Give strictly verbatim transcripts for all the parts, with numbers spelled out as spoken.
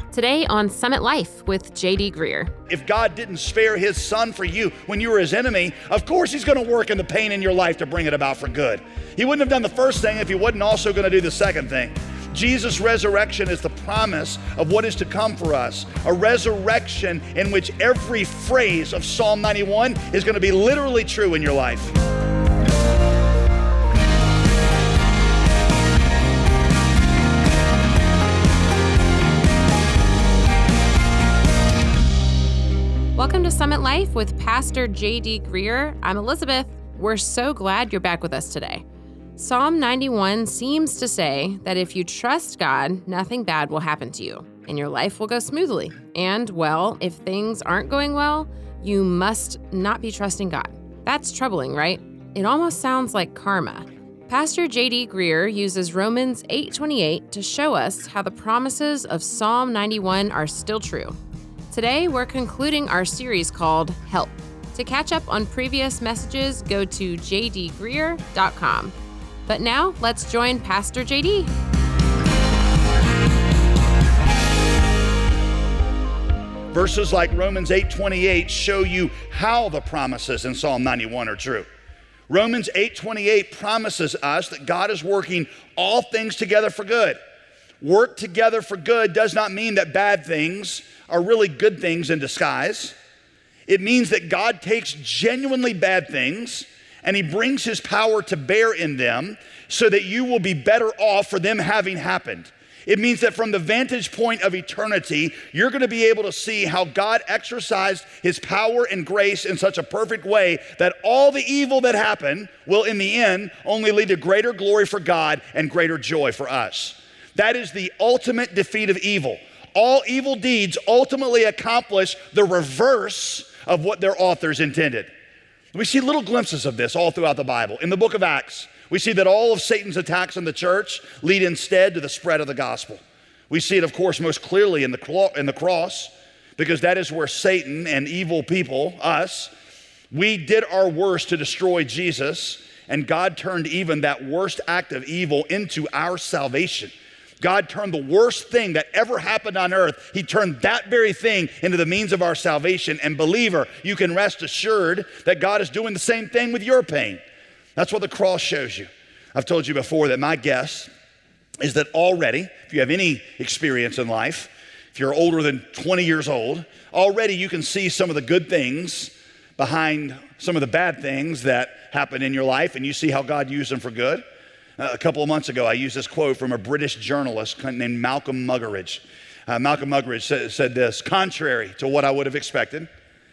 Today on Summit Life with J D Greear. If God didn't spare his son for you when you were his enemy, of course he's going to work in the pain in your life to bring it about for good. He wouldn't have done the first thing if he wasn't also going to do the second thing. Jesus' resurrection is the promise of what is to come for us, a resurrection in which every phrase of Psalm ninety-one is going to be literally true in your life. Welcome to Summit Life with Pastor J D Greear. I'm Elizabeth. We're so glad you're back with us today. Psalm ninety-one seems to say that if you trust God, nothing bad will happen to you, and your life will go smoothly. And, well, if things aren't going well, you must not be trusting God. That's troubling, right? It almost sounds like karma. Pastor J D Greear uses Romans eight twenty-eight to show us how the promises of Psalm ninety-one are still true. Today, we're concluding our series called Help. To catch up on previous messages, go to j d greear dot com. But now, let's join Pastor J D. Verses like Romans eight twenty-eight show you how the promises in Psalm ninety-one are true. Romans eight twenty-eight promises us that God is working all things together for good. Work together for good does not mean that bad things are really good things in disguise. It means that God takes genuinely bad things and he brings his power to bear in them so that you will be better off for them having happened. It means that from the vantage point of eternity, you're going to be able to see how God exercised his power and grace in such a perfect way that all the evil that happened will in the end only lead to greater glory for God and greater joy for us. That is the ultimate defeat of evil. All evil deeds ultimately accomplish the reverse of what their authors intended. We see little glimpses of this all throughout the Bible. In the book of Acts, we see that all of Satan's attacks on the church lead instead to the spread of the gospel. We see it, of course, most clearly in the, in the cross, because that is where Satan and evil people, us, we did our worst to destroy Jesus, and God turned even that worst act of evil into our salvation. God turned the worst thing that ever happened on earth. He turned that very thing into the means of our salvation. And believer, you can rest assured that God is doing the same thing with your pain. That's what the cross shows you. I've told you before that my guess is that already, if you have any experience in life, if you're older than twenty years old, already you can see some of the good things behind some of the bad things that happen in your life, and you see how God used them for good. A couple of months ago, I used this quote from a British journalist named Malcolm Muggeridge. Uh, Malcolm Muggeridge said, said this: contrary to what I would have expected,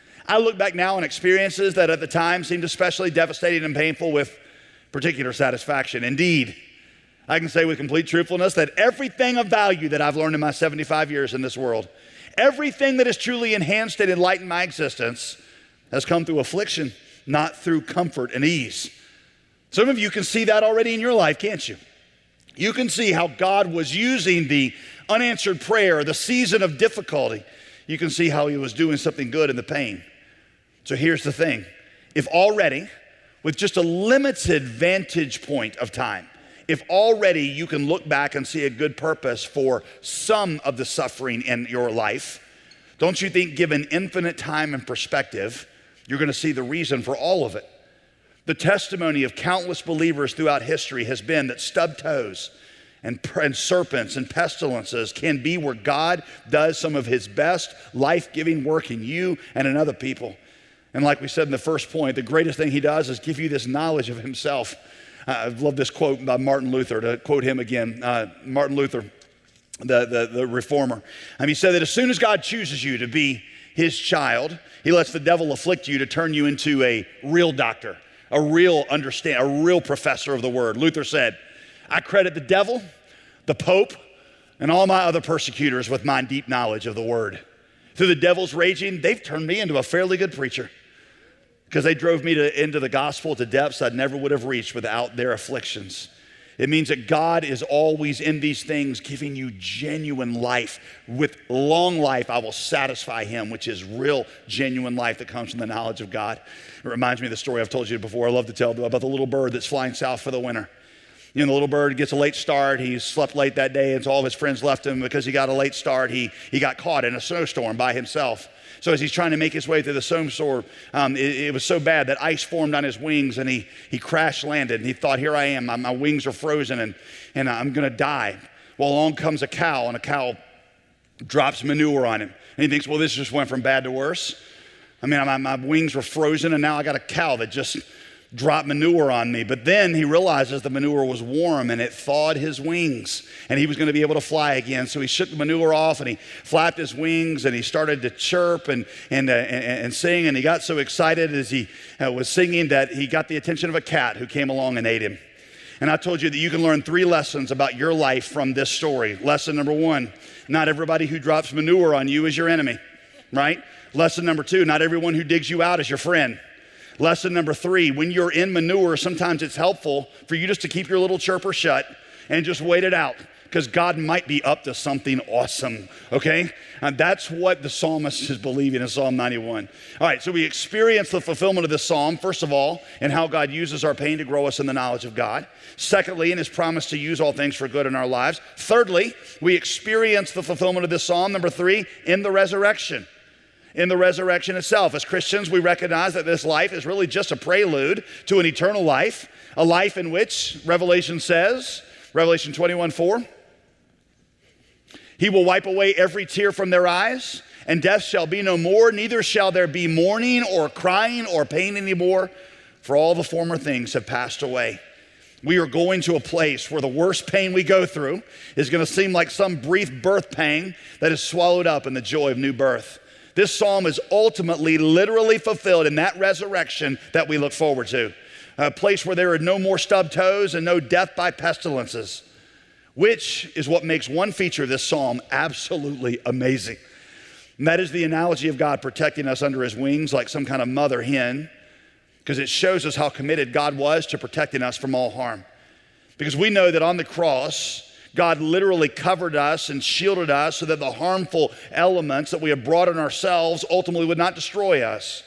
I look back now on experiences that at the time seemed especially devastating and painful with particular satisfaction. Indeed, I can say with complete truthfulness that everything of value that I've learned in my seventy-five years in this world, everything that has truly enhanced and enlightened my existence has come through affliction, not through comfort and ease. Some of you can see that already in your life, can't you? You can see how God was using the unanswered prayer, the season of difficulty. You can see how he was doing something good in the pain. So here's the thing. If already, with just a limited vantage point of time, if already you can look back and see a good purpose for some of the suffering in your life, don't you think given infinite time and perspective, you're going to see the reason for all of it? The testimony of countless believers throughout history has been that stubbed toes and, and serpents and pestilences can be where God does some of his best life-giving work in you and in other people. And like we said in the first point, the greatest thing he does is give you this knowledge of himself. Uh, I love this quote by Martin Luther, to quote him again. Uh, Martin Luther, the, the, the reformer. Um, he said that as soon as God chooses you to be his child, he lets the devil afflict you to turn you into a real doctor. A real understand, a real professor of the word. Luther said, I credit the devil, the Pope, and all my other persecutors with my deep knowledge of the word. Through the devil's raging, they've turned me into a fairly good preacher because they drove me to, into the gospel to depths I never would have reached without their afflictions. It means that God is always in these things giving you genuine life. With long life, I will satisfy him, which is real, genuine life that comes from the knowledge of God. It reminds me of the story I've told you before. I love to tell about the little bird that's flying south for the winter. You know, the little bird gets a late start. He slept late that day, and so all of his friends left him because he got a late start. He, he got caught in a snowstorm by himself. So as he's trying to make his way through the snowstorm, um, it, it was so bad that ice formed on his wings, and he, he crash landed. And he thought, here I am. My, my wings are frozen, and, and I'm going to die. Well, along comes a cow, and a cow drops manure on him. And he thinks, well, this just went from bad to worse. I mean, my, my wings were frozen, and now I got a cow that just dropped manure on me. But then he realizes the manure was warm and it thawed his wings and he was going to be able to fly again. So he shook the manure off and he flapped his wings and he started to chirp and and uh, and, and sing. And he got so excited as he uh, was singing that he got the attention of a cat who came along and ate him. And I told you that you can learn three lessons about your life from this story. Lesson number one, not everybody who drops manure on you is your enemy, right? Lesson number two, not everyone who digs you out is your friend. Lesson number three, when you're in manure, sometimes it's helpful for you just to keep your little chirper shut and just wait it out because God might be up to something awesome, okay? And that's what the psalmist is believing in Psalm ninety-one. All right, so we experience the fulfillment of this psalm, first of all, in how God uses our pain to grow us in the knowledge of God. Secondly, in his promise to use all things for good in our lives. Thirdly, we experience the fulfillment of this psalm, number three, in the resurrection. In the resurrection itself. As Christians, we recognize that this life is really just a prelude to an eternal life, a life in which Revelation says, Revelation twenty-one four, he will wipe away every tear from their eyes, and death shall be no more, neither shall there be mourning or crying or pain anymore, for all the former things have passed away. We are going to a place where the worst pain we go through is going to seem like some brief birth pang that is swallowed up in the joy of new birth. This psalm is ultimately, literally fulfilled in that resurrection that we look forward to. A place where there are no more stubbed toes and no death by pestilences, which is what makes one feature of this psalm absolutely amazing. And that is the analogy of God protecting us under his wings like some kind of mother hen, because it shows us how committed God was to protecting us from all harm. Because we know that on the cross, God literally covered us and shielded us so that the harmful elements that we have brought on ourselves ultimately would not destroy us.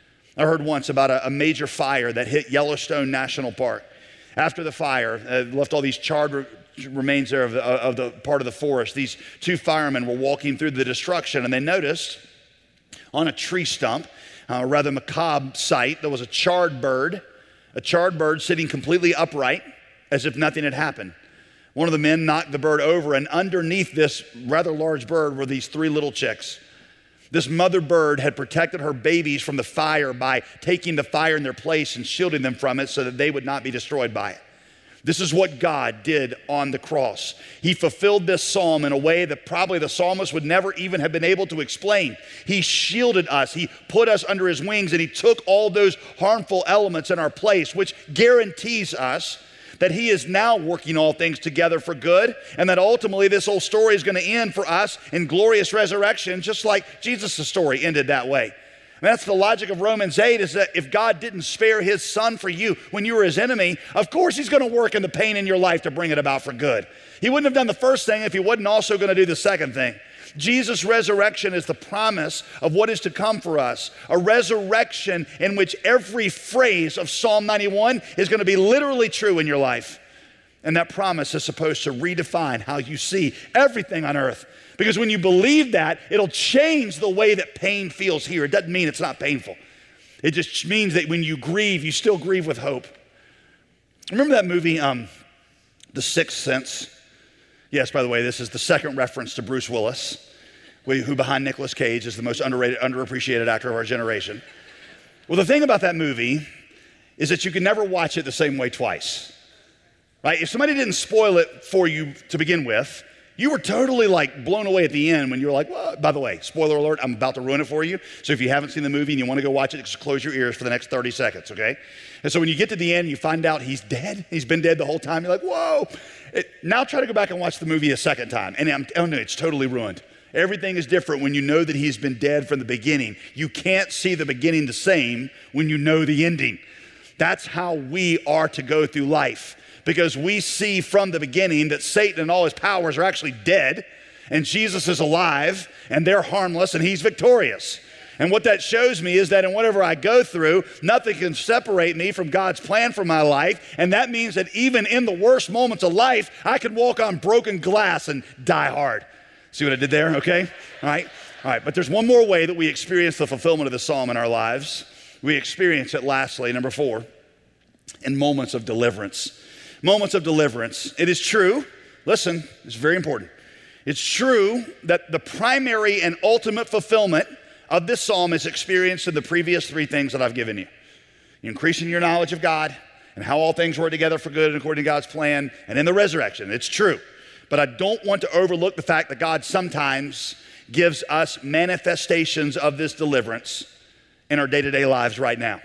I heard once about a, a major fire that hit Yellowstone National Park. After the fire, uh, left all these charred re- remains there of the, of the part of the forest. These two firemen were walking through the destruction and they noticed on a tree stump, a rather macabre sight, there was a charred bird, a charred bird sitting completely upright as if nothing had happened. One of the men knocked the bird over, and underneath this rather large bird were these three little chicks. This mother bird had protected her babies from the fire by taking the fire in their place and shielding them from it so that they would not be destroyed by it. This is what God did on the cross. He fulfilled this psalm in a way that probably the psalmist would never even have been able to explain. He shielded us. He put us under his wings, and he took all those harmful elements in our place, which guarantees us that he is now working all things together for good, and that ultimately this whole story is going to end for us in glorious resurrection, just like Jesus' story ended that way. And that's the logic of Romans eight, is that if God didn't spare his son for you when you were his enemy, of course he's going to work in the pain in your life to bring it about for good. He wouldn't have done the first thing if he wasn't also going to do the second thing. Jesus' resurrection is the promise of what is to come for us, a resurrection in which every phrase of Psalm ninety-one is going to be literally true in your life. And that promise is supposed to redefine how you see everything on earth. Because when you believe that, it'll change the way that pain feels here. It doesn't mean it's not painful. It just means that when you grieve, you still grieve with hope. Remember that movie, um, The Sixth Sense? Yes, by the way, this is the second reference to Bruce Willis, who behind Nicolas Cage is the most underrated, underappreciated actor of our generation. Well, the thing about that movie is that you can never watch it the same way twice, right? If somebody didn't spoil it for you to begin with, you were totally like blown away at the end when you were like, well, by the way, spoiler alert, I'm about to ruin it for you. So if you haven't seen the movie and you want to go watch it, just close your ears for the next thirty seconds, okay? And so when you get to the end, you find out he's dead. He's been dead the whole time. You're like, whoa. It, now try to go back and watch the movie a second time. And I'm telling you, it's totally ruined. Everything is different when you know that he's been dead from the beginning. You can't see the beginning the same when you know the ending. That's how we are to go through life. Because we see from the beginning that Satan and all his powers are actually dead, and Jesus is alive, and they're harmless, and he's victorious. And what that shows me is that in whatever I go through, nothing can separate me from God's plan for my life. And that means that even in the worst moments of life, I can walk on broken glass and die hard. See what I did there? Okay? All right? All right. But there's one more way that we experience the fulfillment of the psalm in our lives. We experience it, lastly, number four, in moments of deliverance. Moments of deliverance. It is true, listen, it's very important. It's true that the primary and ultimate fulfillment of this psalm is experienced in the previous three things that I've given you. Increasing your knowledge of God and how all things work together for good and according to God's plan, and in the resurrection. It's true. But I don't want to overlook the fact that God sometimes gives us manifestations of this deliverance in our day-to-day lives right now.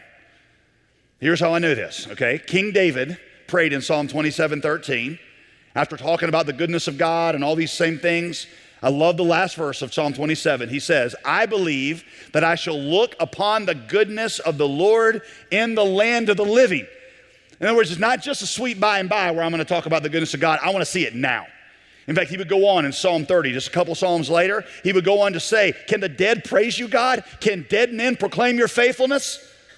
Here's how I know this, okay? King David prayed in Psalm twenty-seven thirteen, after talking about the goodness of God and all these same things. I love the last verse of Psalm twenty-seven. He says, I believe that I shall look upon the goodness of the Lord in the land of the living. In other words, it's not just a sweet by and by where I'm going to talk about the goodness of God. I want to see it now. In fact, he would go on in Psalm thirty, just a couple Psalms later, he would go on to say, can the dead praise you, God? Can dead men proclaim your faithfulness?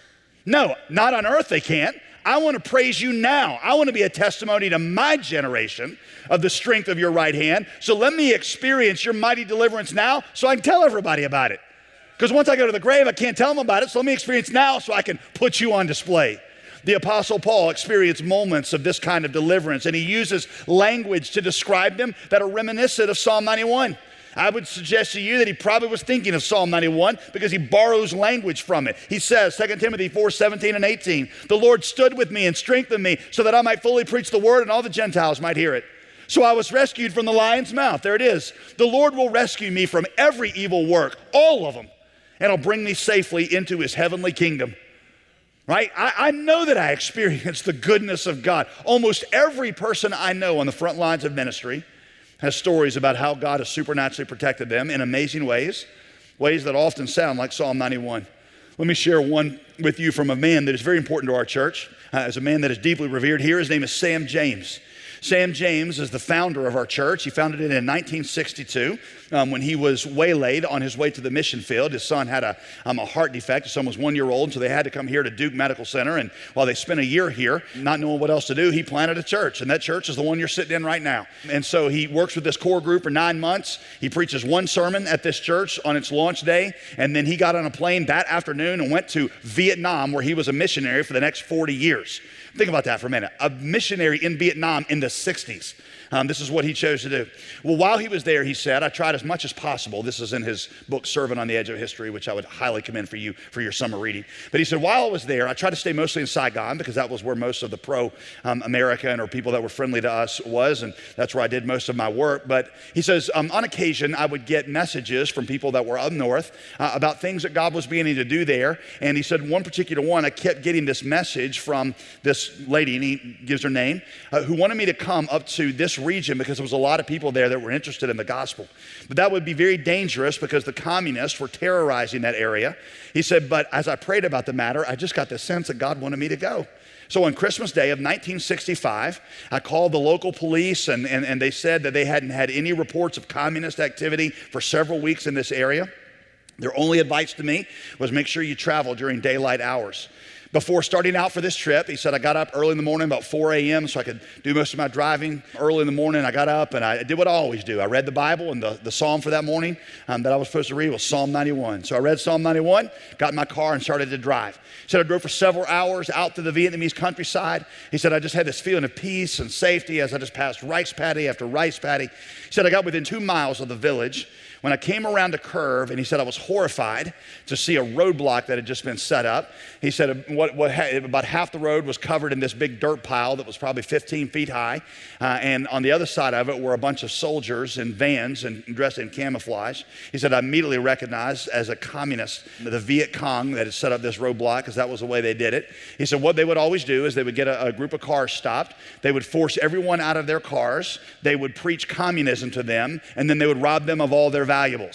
No, not on earth they can't. I want to praise you now. I want to be a testimony to my generation of the strength of your right hand. So let me experience your mighty deliverance now so I can tell everybody about it. Because once I go to the grave, I can't tell them about it. So let me experience now so I can put you on display. The Apostle Paul experienced moments of this kind of deliverance, and he uses language to describe them that are reminiscent of Psalm ninety-one. I would suggest to you that he probably was thinking of Psalm ninety-one because he borrows language from it. He says, Second Timothy four seventeen and eighteen, the Lord stood with me and strengthened me so that I might fully preach the word and all the Gentiles might hear it. So I was rescued from the lion's mouth. There it is. The Lord will rescue me from every evil work, all of them, and he'll bring me safely into his heavenly kingdom. Right? I, I know that I experienced the goodness of God. Almost every person I know on the front lines of ministry has stories about how God has supernaturally protected them in amazing ways, ways that often sound like Psalm ninety-one. Let me share one with you from a man that is very important to our church, uh, as a man that is deeply revered here. His name is Sam James. Sam James is the founder of our church. He founded it in nineteen sixty-two um, when he was waylaid on his way to the mission field. His son had a, um, a heart defect. His son was one year old, so they had to come here to Duke Medical Center. And while they spent a year here, not knowing what else to do, he planted a church. And that church is the one you're sitting in right now. And so he works with this core group for nine months. He preaches one sermon at this church on its launch day. And then he got on a plane that afternoon and went to Vietnam, where he was a missionary for the next forty years. Think about that for a minute. A missionary in Vietnam in the sixties. Um, this is what he chose to do. Well, while he was there, he said, I tried as much as possible. This is in his book, Servant on the Edge of History, which I would highly commend for you for your summer reading. But he said, while I was there, I tried to stay mostly in Saigon because that was where most of the pro-American um, or people that were friendly to us was, and that's where I did most of my work. But he says, um, on occasion, I would get messages from people that were up north uh, about things that God was beginning to do there. And he said, one particular one, I kept getting this message from this lady, and he gives her name, uh, who wanted me to come up to this region because there was a lot of people there that were interested in the gospel. But that would be very dangerous because the communists were terrorizing that area. He said, but as I prayed about the matter, I just got the sense that God wanted me to go. So on Christmas Day of nineteen sixty-five, I called the local police, and, and, and they said that they hadn't had any reports of communist activity for several weeks in this area. Their only advice to me was make sure you travel during daylight hours. Before starting out for this trip, he said, I got up early in the morning, about four a.m., so I could do most of my driving. Early in the morning, I got up and I did what I always do. I read the Bible, and the, the psalm for that morning um, that I was supposed to read was Psalm ninety-one. So I read Psalm ninety-one, got in my car, and started to drive. He said I drove for several hours out to the Vietnamese countryside. He said I just had this feeling of peace and safety as I just passed rice paddy after rice paddy. He said I got within two miles of the village when I came around a curve, and he said I was horrified to see a roadblock that had just been set up. He said what, what about half the road was covered in this big dirt pile that was probably fifteen feet high, uh, and on the other side of it were a bunch of soldiers in vans and dressed in camouflage. He said I immediately recognized as a communist the Viet Cong that had set up this roadblock because that was the way they did it. He said what they would always do is they would get a, a group of cars stopped. They would force everyone out of their cars. They would preach communism to them, and then they would rob them of all their valuables.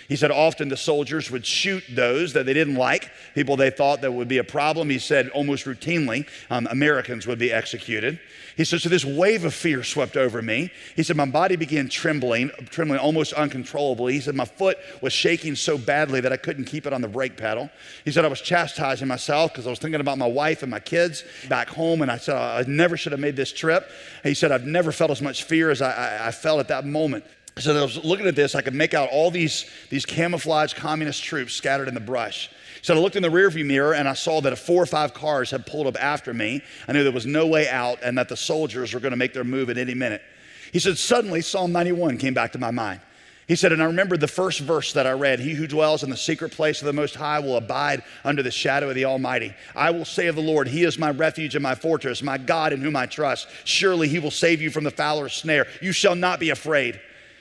He said often the soldiers would shoot those that they didn't like, people they thought that would be a problem. He said almost routinely um, Americans would be executed. He said, so this wave of fear swept over me. He said, my body began trembling, trembling almost uncontrollably. He said, my foot was shaking so badly that I couldn't keep it on the brake pedal. He said, I was chastising myself because I was thinking about my wife and my kids back home. And I said, I never should have made this trip. He said, I've never felt as much fear as I, I, I felt at that moment. So I was looking at this, I could make out all these, these camouflaged communist troops scattered in the brush. So I looked in the rearview mirror and I saw that four or five cars had pulled up after me. I knew there was no way out and that the soldiers were gonna make their move at any minute. He said, suddenly Psalm ninety-one came back to my mind. He said, and I remembered the first verse that I read, he who dwells in the secret place of the Most High will abide under the shadow of the Almighty. I will say of the Lord, he is my refuge and my fortress, my God in whom I trust. Surely he will save you from the fowler's snare. You shall not be afraid.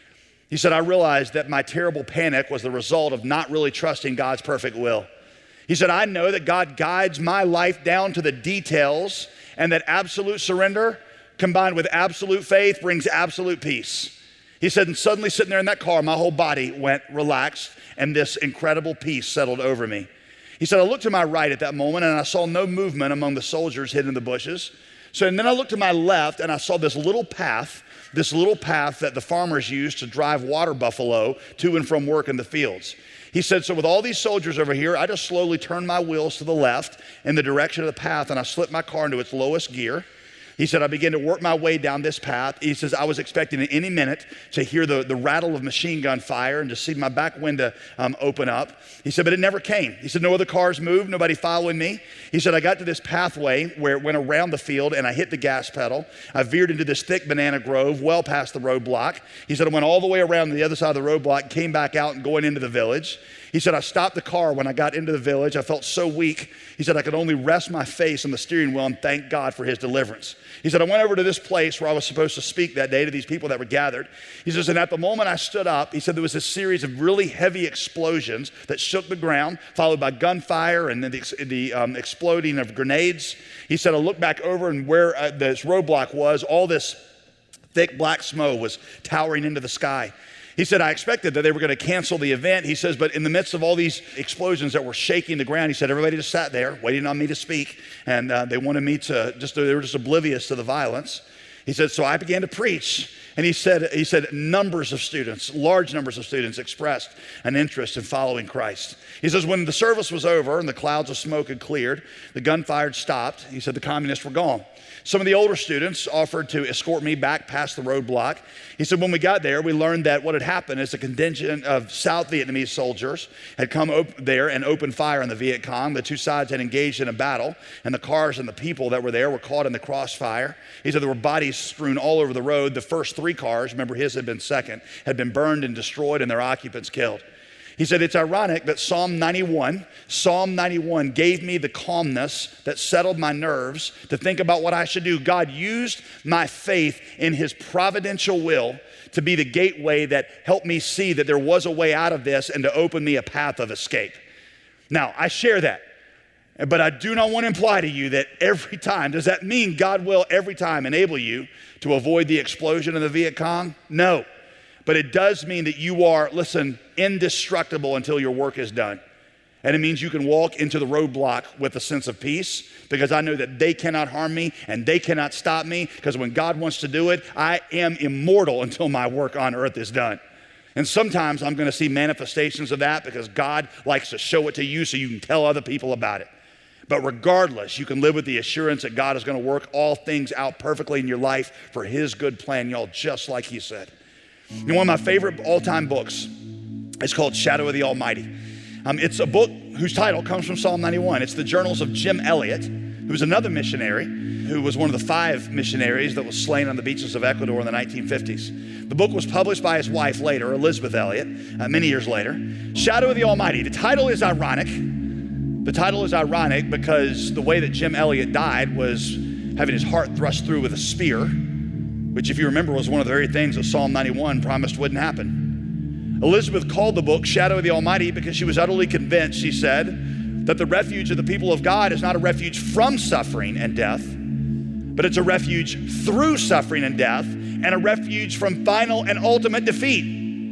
He said, I realized that my terrible panic was the result of not really trusting God's perfect will. He said, I know that God guides my life down to the details and that absolute surrender combined with absolute faith brings absolute peace. He said, and suddenly sitting there in that car, my whole body went relaxed and this incredible peace settled over me. He said, I looked to my right at that moment and I saw no movement among the soldiers hidden in the bushes. So, and then I looked to my left and I saw this little path this little path that the farmers used to drive water buffalo to and from work in the fields. He said, so with all these soldiers over here, I just slowly turned my wheels to the left in the direction of the path and I slipped my car into its lowest gear. He said, I began to work my way down this path. He says, I was expecting at any minute to hear the, the rattle of machine gun fire and to see my back window um, open up. He said, but it never came. He said, no other cars moved, nobody following me. He said, I got to this pathway where it went around the field and I hit the gas pedal. I veered into this thick banana grove well past the roadblock. He said, I went all the way around to the other side of the roadblock, came back out and going into the village. He said, I stopped the car when I got into the village. I felt so weak. He said, I could only rest my face on the steering wheel and thank God for his deliverance. He said, I went over to this place where I was supposed to speak that day to these people that were gathered. He says, and at the moment I stood up, he said there was a series of really heavy explosions that shook the ground, followed by gunfire and then the, the um, exploding of grenades. He said, I looked back over and where uh, this roadblock was, all this thick black smoke was towering into the sky. He said, I expected that they were going to cancel the event. He says, but in the midst of all these explosions that were shaking the ground, he said, everybody just sat there waiting on me to speak. And uh, they wanted me to just, they were just oblivious to the violence. He said, so I began to preach. And he said, he said, numbers of students, large numbers of students expressed an interest in following Christ. He says, when the service was over and the clouds of smoke had cleared, the gunfire had stopped. He said, the communists were gone. Some of the older students offered to escort me back past the roadblock. He said, when we got there, we learned that what had happened is a contingent of South Vietnamese soldiers had come op- there and opened fire on the Viet Cong. The two sides had engaged in a battle, and the cars and the people that were there were caught in the crossfire. He said there were bodies strewn all over the road. The first three cars, remember his had been second, had been burned and destroyed and their occupants killed. He said, it's ironic that Psalm ninety-one, Psalm ninety-one gave me the calmness that settled my nerves to think about what I should do. God used my faith in his providential will to be the gateway that helped me see that there was a way out of this and to open me a path of escape. Now, I share that, but I do not want to imply to you that every time, does that mean God will every time enable you to avoid the explosion of the Viet Cong? No. But it does mean that you are, listen, indestructible until your work is done. And it means you can walk into the roadblock with a sense of peace because I know that they cannot harm me and they cannot stop me because when God wants to do it, I am immortal until my work on earth is done. And sometimes I'm going to see manifestations of that because God likes to show it to you so you can tell other people about it. But regardless, you can live with the assurance that God is going to work all things out perfectly in your life for his good plan, y'all, just like he said. You know, one of my favorite all-time books is called Shadow of the Almighty. Um, it's a book whose title comes from Psalm ninety-one. It's the journals of Jim Elliot, who was another missionary, who was one of the five missionaries that was slain on the beaches of Ecuador in the nineteen fifties. The book was published by his wife later, Elizabeth Elliot, uh, many years later. Shadow of the Almighty. The title is ironic. The title is ironic because the way that Jim Elliot died was having his heart thrust through with a spear, which if you remember was one of the very things that Psalm ninety-one promised wouldn't happen. Elizabeth called the book Shadow of the Almighty because she was utterly convinced, she said, that the refuge of the people of God is not a refuge from suffering and death, but it's a refuge through suffering and death and a refuge from final and ultimate defeat.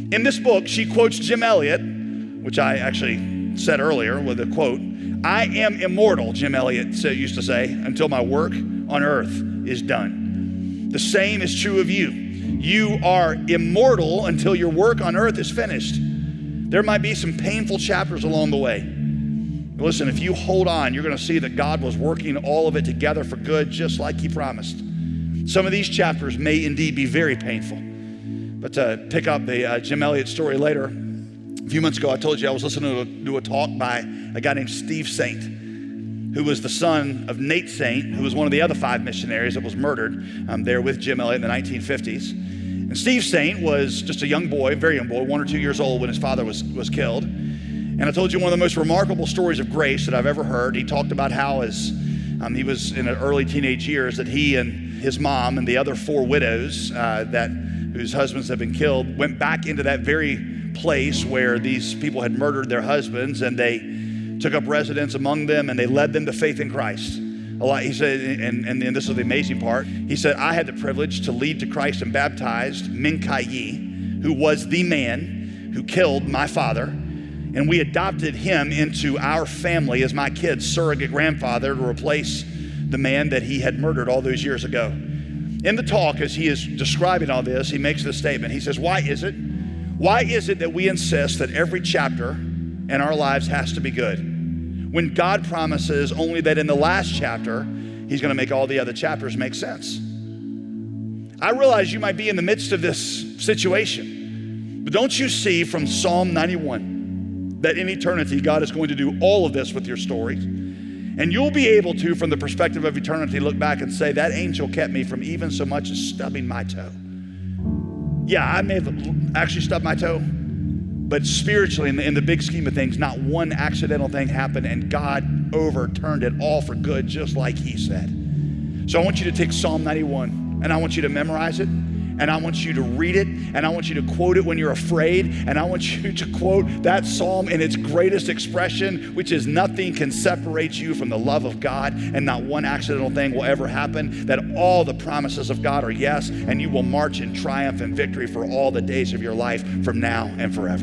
In this book, she quotes Jim Elliot, which I actually said earlier with a quote. I am immortal, Jim Elliot used to say, until my work on earth is done. The same is true of you. You are immortal until your work on earth is finished. There might be some painful chapters along the way. But listen, if you hold on, you're going to see that God was working all of it together for good, just like he promised. Some of these chapters may indeed be very painful. But to pick up the uh, Jim Elliot story later, a few months ago, I told you I was listening to a, to a talk by a guy named Steve Saint, who was the son of Nate Saint, who was one of the other five missionaries that was murdered um, there with Jim Elliot in the nineteen fifties. And Steve Saint was just a young boy, very young boy, one or two years old when his father was, was killed. And I told you one of the most remarkable stories of grace that I've ever heard. He talked about how as um, he was in the early teenage years that he and his mom and the other four widows uh, that whose husbands had been killed went back into that very place where these people had murdered their husbands, and they took up residence among them, and they led them to faith in Christ. A lot, he said, and, and, and this is the amazing part, he said, I had the privilege to lead to Christ and baptized Min Kai Yi, who was the man who killed my father, and we adopted him into our family as my kid's surrogate grandfather to replace the man that he had murdered all those years ago. In the talk, as he is describing all this, he makes this statement. He says, why is it? Why is it that we insist that every chapter in our lives has to be good, when God promises only that in the last chapter, he's going to make all the other chapters make sense? I realize you might be in the midst of this situation, but don't you see from Psalm ninety-one that in eternity, God is going to do all of this with your story? And you'll be able to, from the perspective of eternity, look back and say, that angel kept me from even so much as stubbing my toe. Yeah, I may have actually stubbed my toe, but spiritually, in the, in the big scheme of things, not one accidental thing happened, and God overturned it all for good, just like he said. So I want you to take Psalm ninety-one, and I want you to memorize it, and I want you to read it, and I want you to quote it when you're afraid, and I want you to quote that psalm in its greatest expression, which is nothing can separate you from the love of God, and not one accidental thing will ever happen, that all the promises of God are yes, and you will march in triumph and victory for all the days of your life from now and forever.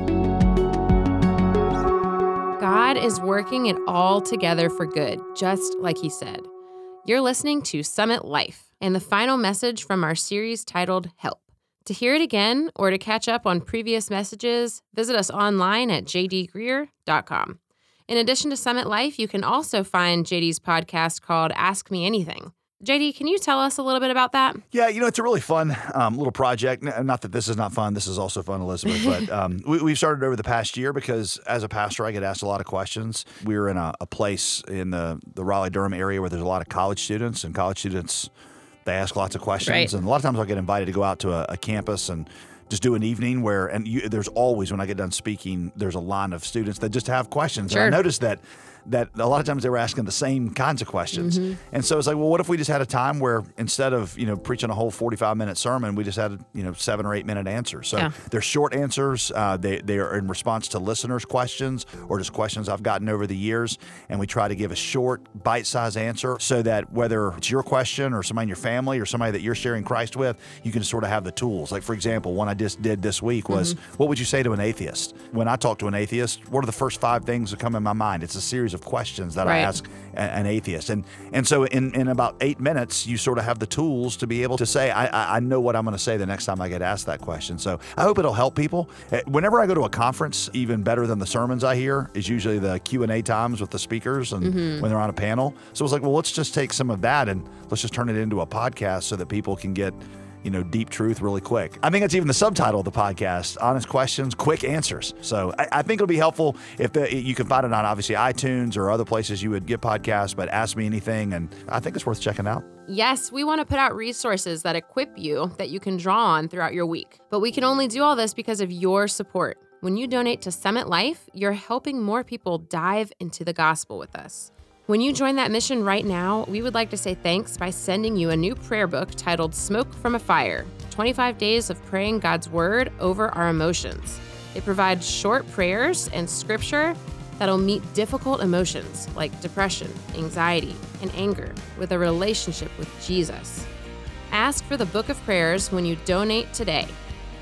God is working it all together for good, just like he said. You're listening to Summit Life and the final message from our series titled Help. To hear it again or to catch up on previous messages, visit us online at j d greer dot com. In addition to Summit Life, you can also find J D's podcast called Ask Me Anything. J D, can you tell us a little bit about that? Yeah, you know, it's a really fun um, little project. Not that this is not fun. This is also fun, Elizabeth. But um, we, we've started over the past year because as a pastor, I get asked a lot of questions. We're in a, a place in the, the Raleigh-Durham area where there's a lot of college students, and college students, they ask lots of questions. Right. And a lot of times I'll get invited to go out to a, a campus and just do an evening where, and you, there's always, when I get done speaking, there's a line of students that just have questions. Sure. And I noticed that that a lot of times they were asking the same kinds of questions. Mm-hmm. And so it's like, well, what if we just had a time where instead of, you know, preaching a whole forty-five minute sermon, we just had, you know, seven or eight minute answers. So yeah. They're short answers. Uh, they, they are in response to listeners' questions or just questions I've gotten over the years. And we try to give a short, bite-sized answer so that whether it's your question or somebody in your family or somebody that you're sharing Christ with, you can sort of have the tools. Like, for example, one I just did this week was, mm-hmm. what would you say to an atheist? When I talk to an atheist, what are the first five things that come in my mind? It's a series of questions that right. I ask a, an atheist. And and so in, in about eight minutes, you sort of have the tools to be able to say, I, I, I know what I'm going to say the next time I get asked that question. So I hope it'll help people. Whenever I go to a conference, even better than the sermons I hear is usually the Q and A times with the speakers and mm-hmm. when they're on a panel. So it's like, well, let's just take some of that and let's just turn it into a podcast so that people can get, you know, deep truth really quick. I think that's even the subtitle of the podcast, Honest Questions, Quick Answers. So I, I think it'll be helpful if the, you can find it on obviously iTunes or other places you would get podcasts, but Ask Me Anything, and I think it's worth checking out. Yes, we want to put out resources that equip you that you can draw on throughout your week. But we can only do all this because of your support. When you donate to Summit Life, you're helping more people dive into the gospel with us. When you join that mission right now, we would like to say thanks by sending you a new prayer book titled Smoke from a Fire, twenty-five days of praying God's word over our emotions. It provides short prayers and scripture that'll meet difficult emotions like depression, anxiety, and anger with a relationship with Jesus. Ask for the book of prayers when you donate today.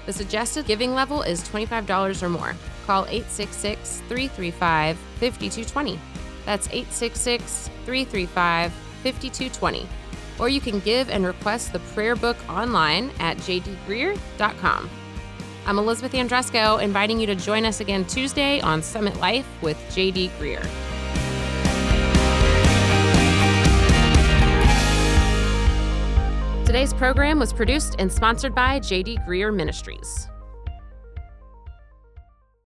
The suggested giving level is twenty-five dollars or more. Call eight six six, three three five, five two two zero. That's eight six six, three three five, five two two zero. Or you can give and request the prayer book online at j d greer dot com. I'm Elizabeth Andresco, inviting you to join us again Tuesday on Summit Life with J D Greer. Today's program was produced and sponsored by J D Greer Ministries.